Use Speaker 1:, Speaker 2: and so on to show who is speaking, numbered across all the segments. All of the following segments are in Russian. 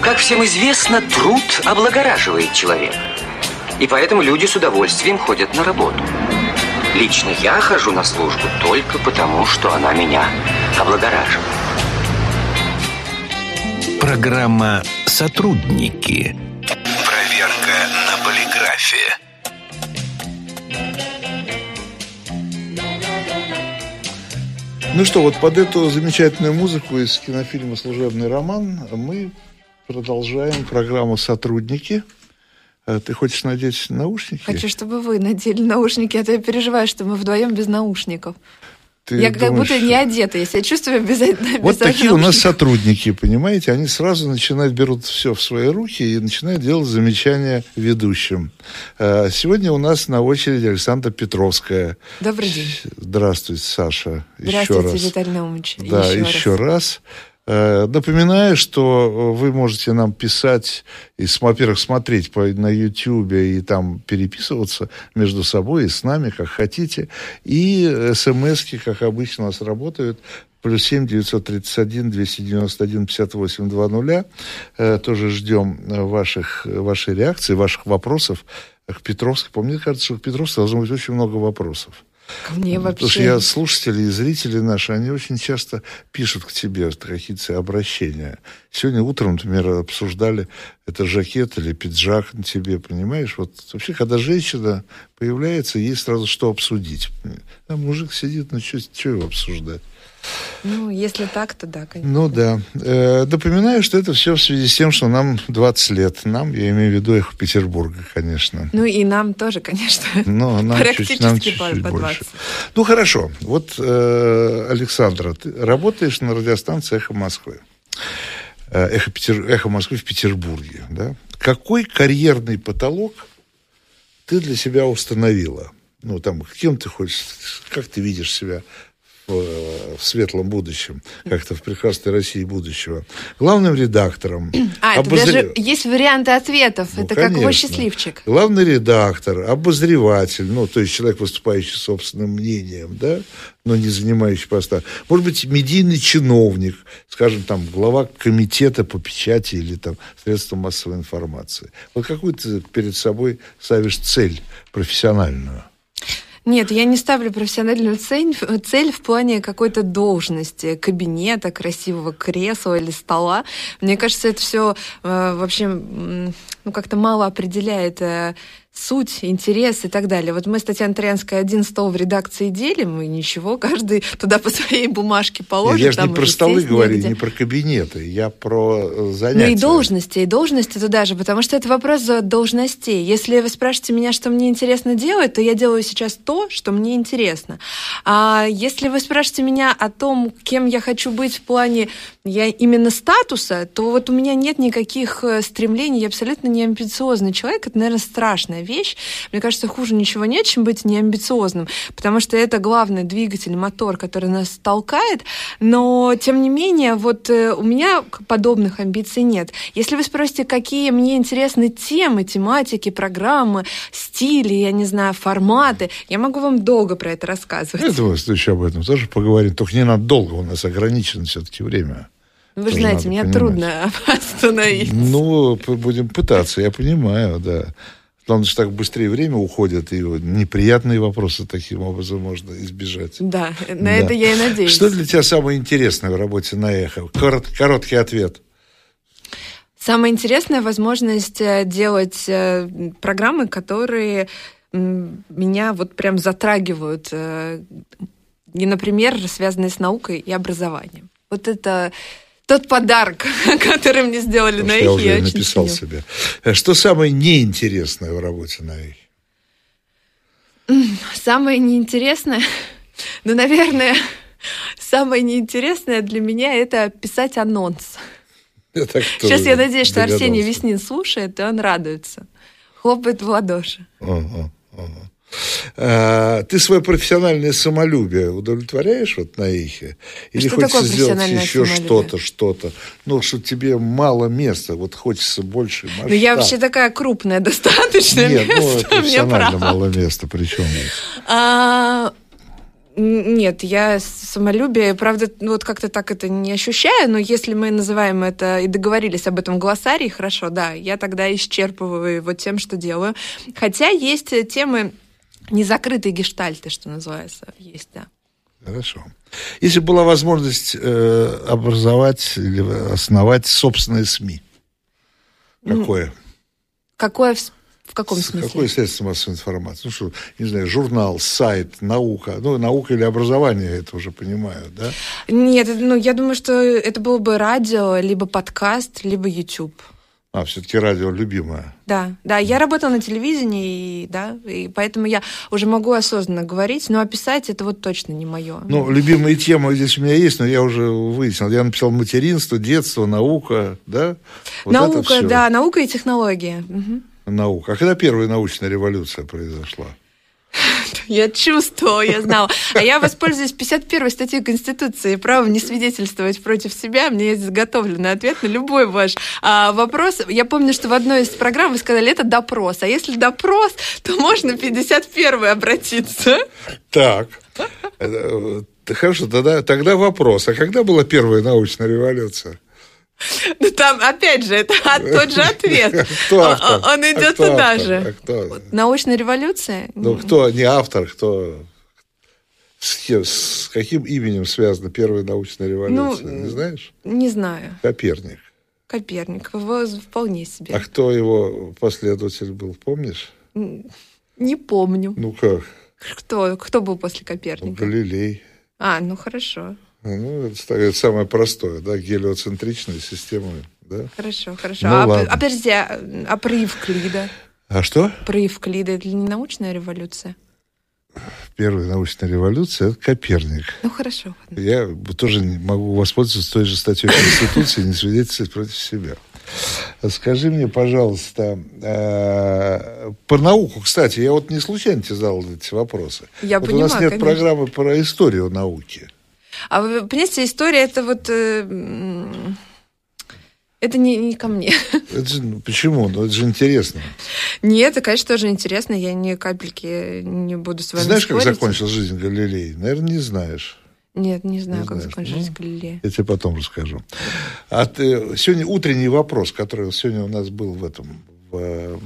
Speaker 1: Как всем известно, труд облагораживает человека. И поэтому люди с удовольствием ходят на работу. Лично я хожу на службу только потому, что она меня облагораживает.
Speaker 2: Программа «Сотрудники». Проверка на полиграфе.
Speaker 3: Ну что, вот под эту замечательную музыку из кинофильма «Служебный роман» мы продолжаем программу «Сотрудники». Ты хочешь надеть наушники?
Speaker 4: Хочу, чтобы вы надели наушники, а то я переживаю, что мы вдвоем без наушников. Я
Speaker 3: думаешь,
Speaker 4: как будто не одета, я себя чувствую без
Speaker 3: Вот такие у нас сотрудники, понимаете, они сразу берут все в свои руки и начинают делать замечания ведущим. Сегодня у нас на очереди Александра Петровская.
Speaker 4: Добрый день.
Speaker 3: Здравствуйте, Саша.
Speaker 4: Здравствуйте, Виталий Наумович.
Speaker 3: Да, еще раз. Напоминаю, что вы можете нам писать и, во-первых, смотреть на Ютьюбе и там переписываться между собой и с нами, как хотите. И смс-ки, как обычно, у нас работают. +7 931 291 58 00. Тоже ждем вашей реакции, ваших вопросов к Петровской. Мне кажется, что к Петровской должно быть очень много вопросов.
Speaker 4: Ко мне вообще...
Speaker 3: Потому что слушатели и зрители наши, они очень часто пишут к тебе какие-то обращения. Сегодня утром, например, обсуждали, это жакет или пиджак на тебе, понимаешь? Вот вообще, когда женщина появляется, ей сразу что обсудить. А мужик сидит, что его обсуждать?
Speaker 4: Ну, если так, то да, конечно.
Speaker 3: Ну, да. Напоминаю, что это все в связи с тем, что нам 20 лет. Нам, я имею в виду «Эхо Петербурга», конечно.
Speaker 4: Ну, и нам тоже, конечно.
Speaker 3: Но нам практически чуть по 20. Больше. Ну, хорошо. Вот, Александра, ты работаешь на радиостанции «Эхо Москвы». «Эхо Москвы» в Петербурге, да? Какой карьерный потолок ты для себя установила? Ну, там, кем ты хочешь, как ты видишь себя в светлом будущем, как-то в прекрасной России будущего. Главным редактором.
Speaker 4: Это даже есть варианты ответов. Ну, это конечно. Как его счастливчик.
Speaker 3: Главный редактор, обозреватель, то есть человек, выступающий собственным мнением, да, но не занимающий поста. Может быть, медийный чиновник, скажем, там, глава комитета по печати или там средствам массовой информации. Вот какую ты перед собой ставишь цель профессиональную?
Speaker 4: Нет, я не ставлю профессиональную цель в плане какой-то должности, кабинета, красивого кресла или стола. Мне кажется, это все вообще как-то мало определяет суть, интерес и так далее. Вот мы с Татьяной Тарианской один стол в редакции делим, и ничего, каждый туда по своей бумажке положит.
Speaker 3: Я же не про столы говорю, не про кабинеты, я про занятия.
Speaker 4: Ну и должности туда же, потому что это вопрос должностей. Если вы спрашиваете меня, что мне интересно делать, то я делаю сейчас то, что мне интересно. А если вы спрашиваете меня о том, кем я хочу быть в плане именно статуса, то вот у меня нет никаких стремлений, я абсолютно не амбициозный человек, это, наверное, страшная вещь. Мне кажется, хуже ничего нет, чем быть неамбициозным, потому что это главный двигатель, мотор, который нас толкает, но, тем не менее, вот у меня подобных амбиций нет. Если вы спросите, какие мне интересны темы, тематики, программы, стили, я не знаю, форматы, я могу вам долго про это рассказывать.
Speaker 3: Я думаю, что еще об этом тоже поговорим, только не надо долго, у нас ограничено все-таки время.
Speaker 4: Вы же знаете, мне трудно остановиться.
Speaker 3: Ну, будем пытаться, я понимаю, да. Главное, что так быстрее время уходит, и неприятные вопросы таким образом можно избежать.
Speaker 4: Да, на это я и надеюсь.
Speaker 3: Что для тебя самое интересное в работе на «Эхо»? Короткий ответ.
Speaker 4: Самое интересное — возможность делать программы, которые меня вот прям затрагивают, и, например, связанные с наукой и образованием. Вот это тот подарок, который мне сделали на «Эхе».
Speaker 3: Я уже написал себе. Что самое неинтересное в работе на «Эхе»?
Speaker 4: Самое неинтересное? Ну, наверное, самое неинтересное для меня — это писать анонс. Сейчас я надеюсь, что Арсений Веснин слушает, и он радуется. Хлопает в ладоши.
Speaker 3: Ты свое профессиональное самолюбие удовлетворяешь вот на «Эхе? Или
Speaker 4: что
Speaker 3: хочется
Speaker 4: такое
Speaker 3: сделать еще что-то? Ну, что тебе мало места, вот хочется больше масштаба.
Speaker 4: Ну, я вообще такая крупная достаточно.
Speaker 3: Нет, профессионально мало места, причем есть.
Speaker 4: Нет, я самолюбие, правда, вот как-то так это не ощущаю, но если мы называем это и договорились об этом в глоссарии, хорошо, да, я тогда исчерпываю его тем, что делаю. Хотя есть темы незакрытые гештальты, что называется, есть, да.
Speaker 3: Хорошо. Если была возможность образовать или основать собственное СМИ, какое?
Speaker 4: Какое в каком смысле?
Speaker 3: Какое средство массовой информации? Ну что, не знаю, журнал, сайт, наука. Ну, наука или образование, я это уже понимаю, да?
Speaker 4: Нет, я думаю, что это было бы радио, либо подкаст, либо YouTube.
Speaker 3: Все-таки радио любимое.
Speaker 4: Да, я работала на телевидении, и поэтому я уже могу осознанно говорить, но описать это вот точно не мое.
Speaker 3: Ну, любимые темы здесь у меня есть, но я уже выяснил. Я написал материнство, детство, наука, да? Вот
Speaker 4: наука, да, наука и технологии. Угу.
Speaker 3: Наука. А когда первая научная революция произошла?
Speaker 4: Я чувствовала, я знала. А я воспользуюсь 51-й статьей Конституции, правом не свидетельствовать против себя. Мне есть заготовленный ответ на любой ваш вопрос. Я помню, что в одной из программ вы сказали, это допрос. А если допрос, то можно 51-й обратиться. Так.
Speaker 3: Хорошо, тогда вопрос. А когда была первая научная революция?
Speaker 4: Ну, там, опять же, это тот же ответ.
Speaker 3: Кто автор?
Speaker 4: Он идет туда же. Научная революция?
Speaker 3: Ну, кто не автор, кто... С каким именем связана первая научная революция? Не знаешь?
Speaker 4: Не знаю.
Speaker 3: Коперник.
Speaker 4: Коперник. Вполне себе.
Speaker 3: А кто его последователь был, помнишь?
Speaker 4: Не помню.
Speaker 3: Ну, как?
Speaker 4: Кто был после Коперника?
Speaker 3: Галилей.
Speaker 4: Ну, хорошо.
Speaker 3: Ну, это самое простое, да, гелиоцентричная система, да.
Speaker 4: Хорошо.
Speaker 3: Ну,
Speaker 4: подожди, а про Евклида?
Speaker 3: А что?
Speaker 4: Про Евклида, это не научная революция?
Speaker 3: Первая научная революция – это Коперник.
Speaker 4: Ну, хорошо.
Speaker 3: Я тоже могу воспользоваться той же статьей Конституции и не свидетельствовать против себя. Скажи мне, пожалуйста, про науку, кстати, я вот не случайно тебе задал эти вопросы.
Speaker 4: Я понимаю,
Speaker 3: у нас нет
Speaker 4: конечно.
Speaker 3: программы про историю науки.
Speaker 4: А вы понимаете, история это вот... Это не ко мне.
Speaker 3: Почему? Ну, это же интересно.
Speaker 4: Нет, это, конечно, тоже интересно. Я ни капельки не буду с вами
Speaker 3: Ты знаешь,
Speaker 4: спорить.
Speaker 3: как закончил жизнь Галилей? Наверное, не знаешь.
Speaker 4: Нет, не знаю, как закончил жизнь Галилея.
Speaker 3: Я тебе потом расскажу. Сегодня утренний вопрос, который сегодня у нас был в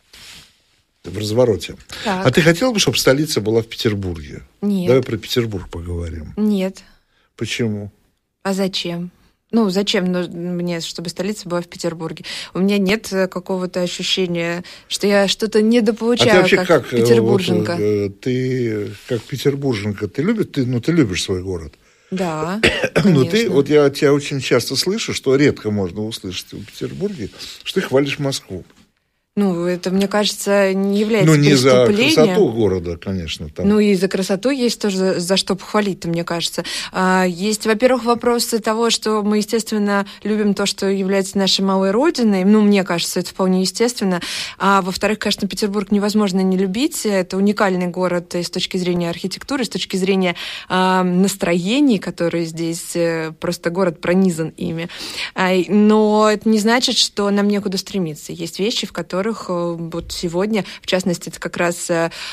Speaker 3: развороте.
Speaker 4: Так.
Speaker 3: А ты хотела бы, чтобы столица была в Петербурге?
Speaker 4: Нет.
Speaker 3: Давай про Петербург поговорим.
Speaker 4: Нет.
Speaker 3: Почему?
Speaker 4: А зачем? Зачем мне, чтобы столица была в Петербурге? У меня нет какого-то ощущения, что я что-то недополучаю, как петербурженка.
Speaker 3: Ты как петербурженка, ты любишь свой город?
Speaker 4: Да,
Speaker 3: конечно. Я тебя очень часто слышу, что редко можно услышать в Петербурге, что ты хвалишь Москву.
Speaker 4: Это, мне кажется, не является
Speaker 3: преступлением.
Speaker 4: Не
Speaker 3: за красоту города, конечно. Там.
Speaker 4: И за красоту есть тоже за что похвалить-то, мне кажется. Есть, во-первых, вопросы того, что мы, естественно, любим то, что является нашей малой родиной. Мне кажется, это вполне естественно. А во-вторых, конечно, Петербург невозможно не любить. Это уникальный город и с точки зрения архитектуры, с точки зрения настроений, которые здесь, просто город пронизан ими. Но это не значит, что нам некуда стремиться. Есть вещи, в которых вот сегодня, в частности, это как раз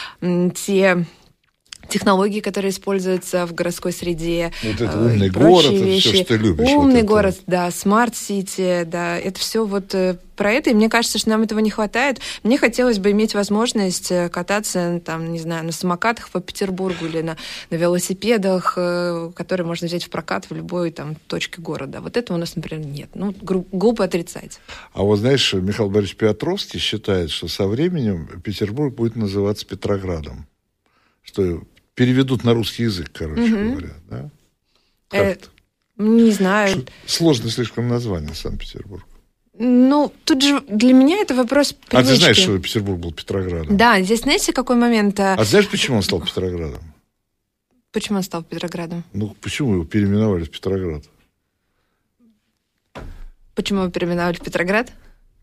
Speaker 4: те технологии, которые используются в городской среде.
Speaker 3: Вот это умный город, это все, что ты любишь.
Speaker 4: Умный город, да, смарт-сити, да, это все вот про это, и мне кажется, что нам этого не хватает. Мне хотелось бы иметь возможность кататься, не знаю, на самокатах по Петербургу или на велосипедах, которые можно взять в прокат в любой точке города. Вот этого у нас, например, нет. Глупо отрицать.
Speaker 3: А вот знаешь, Михаил Борисович Петровский считает, что со временем Петербург будет называться Петроградом. Что переведут на русский язык, говоря, да? Как-то.
Speaker 4: Не знаю.
Speaker 3: Сложно слишком название Санкт-Петербург.
Speaker 4: Тут же для меня это вопрос привычки.
Speaker 3: А ты знаешь, что Петербург был Петроградом?
Speaker 4: Да, здесь знаете, какой момент?
Speaker 3: А знаешь, почему он стал Петроградом?
Speaker 4: Почему он стал Петроградом?
Speaker 3: Почему его переименовали в Петроград?
Speaker 4: Почему его переименовали в Петроград?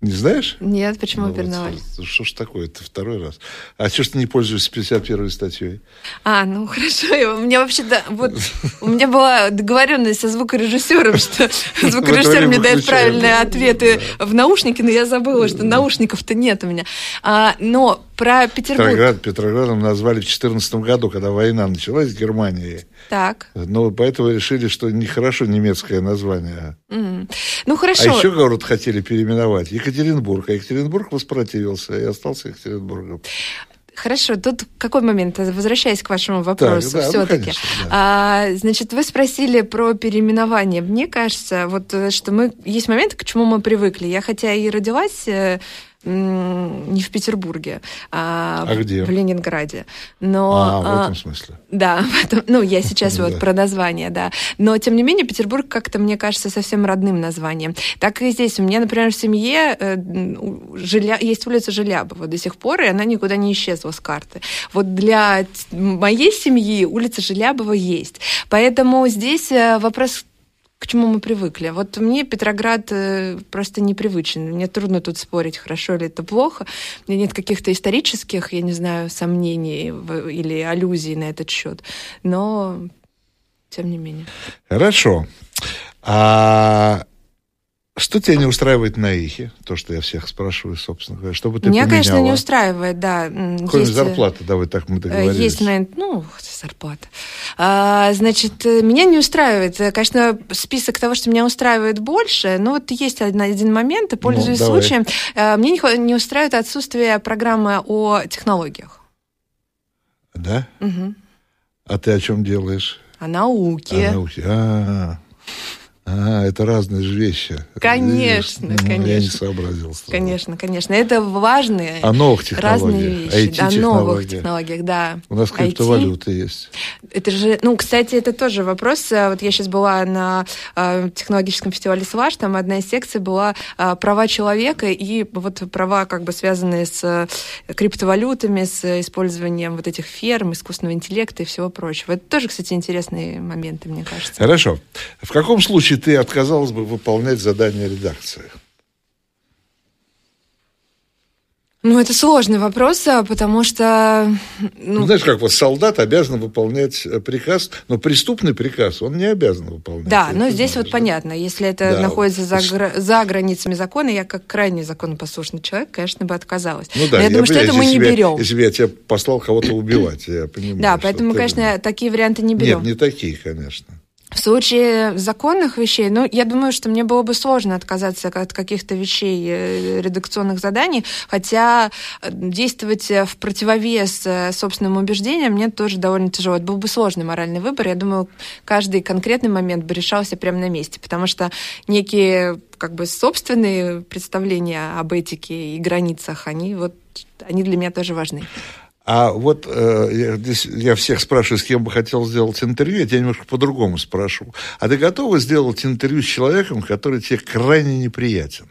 Speaker 3: Не знаешь?
Speaker 4: Нет, почему переименовали?
Speaker 3: Что ж такое, это второй раз. А что ж ты не пользуешься 51-й статьей?
Speaker 4: Ну хорошо. У меня вообще-то... Вот, у меня была договоренность со звукорежиссером, что звукорежиссер мне дает правильные ответы в наушники, но я забыла, что наушников-то нет у меня. Но про Петербург...
Speaker 3: Петроградом назвали в 2014 году, когда война началась с Германией.
Speaker 4: Так.
Speaker 3: Но поэтому решили, что нехорошо немецкое название.
Speaker 4: Ну, хорошо.
Speaker 3: А еще город хотели переименовать Екатеринбург. А Екатеринбург воспротивился и остался Екатеринбургом.
Speaker 4: Хорошо, тут какой момент? Возвращаясь к вашему вопросу,
Speaker 3: так, да,
Speaker 4: все-таки.
Speaker 3: Ну, конечно, да.
Speaker 4: Значит, вы спросили про переименование. Мне кажется, вот что есть моменты, к чему мы привыкли. Я хотя и родилась не в Петербурге,
Speaker 3: где?
Speaker 4: в Ленинграде. Но,
Speaker 3: в этом смысле.
Speaker 4: Да, я сейчас вот про название, да. Но, тем не менее, Петербург как-то, мне кажется, совсем родным названием. Так и здесь. У меня, например, в семье есть улица Желябова до сих пор, и она никуда не исчезла с карты. Вот для моей семьи улица Желябова есть. Поэтому здесь вопрос... К чему мы привыкли? Вот мне Петроград просто непривычен. Мне трудно тут спорить, хорошо ли это плохо. У меня нет каких-то исторических, я не знаю, сомнений или аллюзий на этот счет. Но, тем не менее.
Speaker 3: Хорошо. Что тебя не устраивает на ИХе? То, что я всех спрашиваю, собственно говоря. Что бы ты
Speaker 4: меня,
Speaker 3: поменяла?
Speaker 4: конечно, не устраивает, да.
Speaker 3: Кроме зарплаты, давай так мы договорились.
Speaker 4: Есть момент, зарплата. Значит, меня не устраивает. Конечно, список того, что меня устраивает, больше, но вот есть один момент, и пользуясь случаем. Мне не устраивает отсутствие программы о технологиях.
Speaker 3: Да?
Speaker 4: Угу.
Speaker 3: А ты о чем делаешь?
Speaker 4: О науке.
Speaker 3: Это разные же вещи.
Speaker 4: Конечно, конечно.
Speaker 3: Я не сообразил.
Speaker 4: Конечно. Это важные,
Speaker 3: о новых технологиях,
Speaker 4: разные вещи. О новых технологиях, да.
Speaker 3: У нас криптовалюта есть.
Speaker 4: Это же, кстати, это тоже вопрос. Вот я сейчас была на технологическом фестивале СВАШ, там одна из секций была права человека и вот права, как бы связанные с криптовалютами, с использованием вот этих ферм, искусственного интеллекта и всего прочего. Это тоже, кстати, интересные моменты, мне кажется.
Speaker 3: Хорошо. В каком случае ты отказалась бы выполнять задание редакции?
Speaker 4: Это сложный вопрос, потому что...
Speaker 3: Знаешь, как вот солдат обязан выполнять приказ, но преступный приказ он не обязан выполнять.
Speaker 4: Да, но здесь знаешь, понятно, если это находится за границами закона, я как крайне законопослушный человек, конечно, бы отказалась. Но я думаю, что это мы не берем.
Speaker 3: Если бы я тебя послал кого-то убивать, я понимаю.
Speaker 4: Да, поэтому, конечно, такие варианты не берем.
Speaker 3: Нет, не такие, конечно.
Speaker 4: В случае законных вещей, я думаю, что мне было бы сложно отказаться от каких-то вещей, редакционных заданий, хотя действовать в противовес собственным убеждениям мне тоже довольно тяжело. Это был бы сложный моральный выбор. Я думаю, каждый конкретный момент бы решался прямо на месте, потому что некие собственные представления об этике и границах, они для меня тоже важны.
Speaker 3: А вот я всех спрашиваю, с кем бы хотел сделать интервью, я тебя немножко по-другому спрошу. А ты готова сделать интервью с человеком, который тебе крайне неприятен?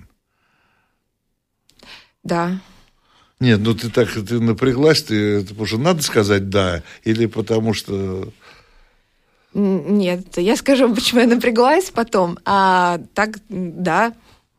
Speaker 4: Да.
Speaker 3: Нет, ты напряглась, ты уже надо сказать «да», или потому что...
Speaker 4: Нет, я скажу, почему я напряглась потом, а так, да.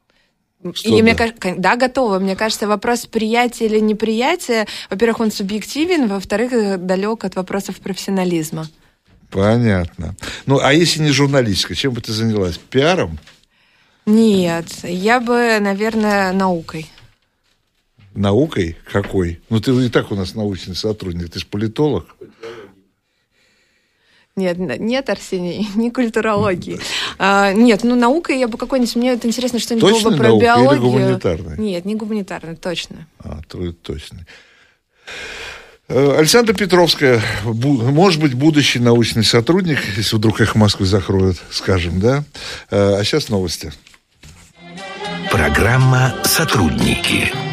Speaker 4: Да, готова. Мне кажется, вопрос приятия или неприятия, во-первых, он субъективен, во-вторых, далек от вопросов профессионализма.
Speaker 3: Понятно. А если не журналистика, чем бы ты занялась? Пиаром?
Speaker 4: Нет, я бы, наверное, наукой.
Speaker 3: Наукой? Какой? Ты и так у нас научный сотрудник, ты же политолог.
Speaker 4: Нет, Арсений, не культурологии. Нет, наукой я бы какой-нибудь... Мне интересно, что-нибудь было бы про биологию. Точно
Speaker 3: или гуманитарной?
Speaker 4: Нет, не гуманитарной, точно.
Speaker 3: Точно. Александра Петровская, может быть, будущий научный сотрудник, если вдруг «Эхо Москвы» закроют, скажем, да? А сейчас новости.
Speaker 2: Программа «Сотрудники».